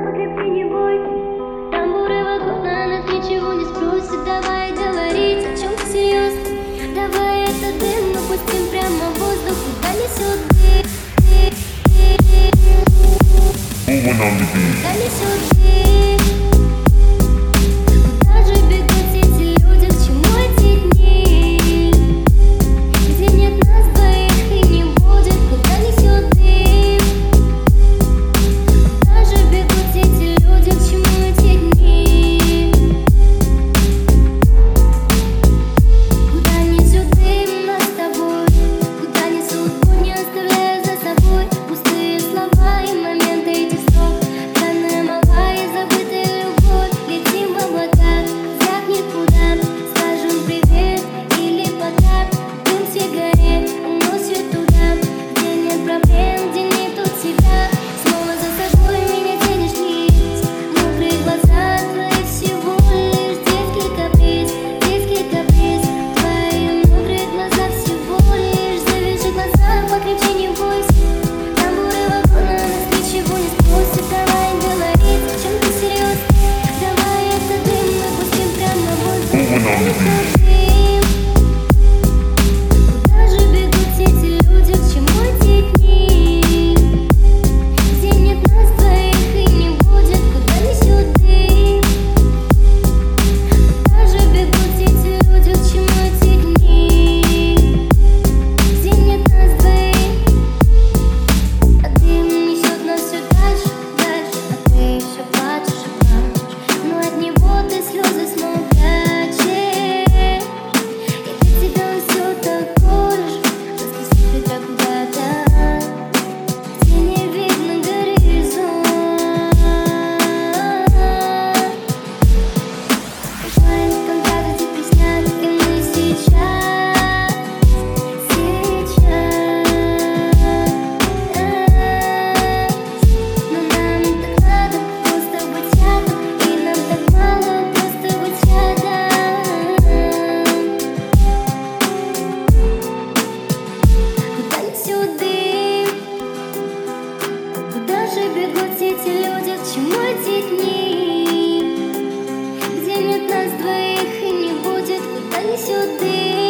покрепче, не бойся. Тамбуры вокруг на нас ничего не спросят. Давай говорить о чем-то серьезном. Давай этот дым мы пустим прямо в воздух. Куда несет дым? Куда несет дым? Куда же бегут эти люди? К чему эти дни? Где нет нас двоих и не будет. Куда несет дым? Куда же бегут эти люди? К чему эти дни? Куда несет дым нас с тобой? Куда несут путь, не оставляя за собой пустые слова и моменты этих строк. Странная молва и забытая любовь. Летим в облаках, звякнет куда. Скажем привет или пока. Дым сигарет уносит туда, где нет проблем, где нету тебя. Снова за собой меня тянешь вниз. Мокрые глаза твои всего лишь детский каприз, детский каприз. Твои мокрые глаза всего лишь. Завяжи глаза, покрепче, не бойся. Тамбуры вокруг на нас ничего не спросят. Давай говорить о чем-то серьезном. Давай этот дым мы пустим прямо в воздух. Куда несет дым? Куда же бегут эти люди? К чему эти дни? Где нет нас двоих и не будет. Куда несет дым? Куда же бегут эти люди? К чему эти дни? Где нет нас двоих? А дым несет нас все дальше, дальше. А ты все плачешь и плачешь, но от него ты слезы снова прячешь. И для тебя он все такой же. Распустит тебя куда-то, где не видно горизонт. Бывает, когда теперь снят, и мы сейчас. Но нам так надо просто быть рядом, и нам так мало просто быть рядом. Куда несет дым? Куда же бегут эти люди? К чему эти дни? Где нет нас двоих и не будет. Куда несет дым?